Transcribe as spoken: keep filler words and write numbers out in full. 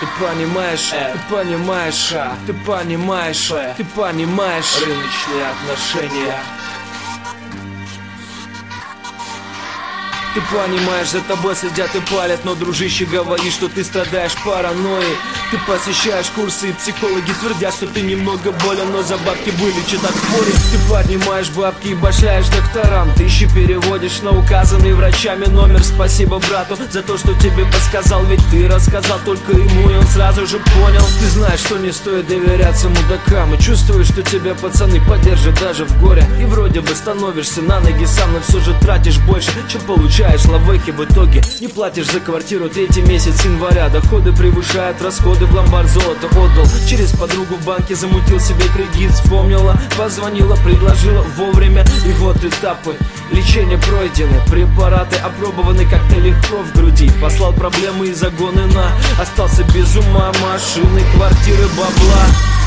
Ты понимаешь, ты понимаешь, ты понимаешь, ты понимаешь. Рыночные отношения. Ты понимаешь, за тобой следят и палят, но, дружище, говоришь, что ты страдаешь паранойей. Ты посещаешь курсы, и психологи твердят, что ты немного болен, но за бабки вылечат от хвори. Ты поднимаешь бабки и башляешь докторам. Ты еще переводишь на указанный врачами номер. Спасибо брату за то, что тебе подсказал, ведь ты рассказал только ему, и он сразу же понял. Ты знаешь, что не стоит доверяться мудакам, и чувствуешь, что тебя пацаны поддержат даже в горе. И вроде бы становишься на ноги сам, но все же тратишь больше, чем получаешь. Лавехи в итоге не платишь за квартиру третий месяц января. Доходы превышают расходы, в ломбард золото отдал. Через подругу в банке замутил себе кредит. Вспомнила, позвонила, предложила вовремя. И вот этапы лечения пройдены, препараты опробованы, как-то легко в груди. Послал проблемы и загоны на, остался без ума, машины, квартиры, бабла.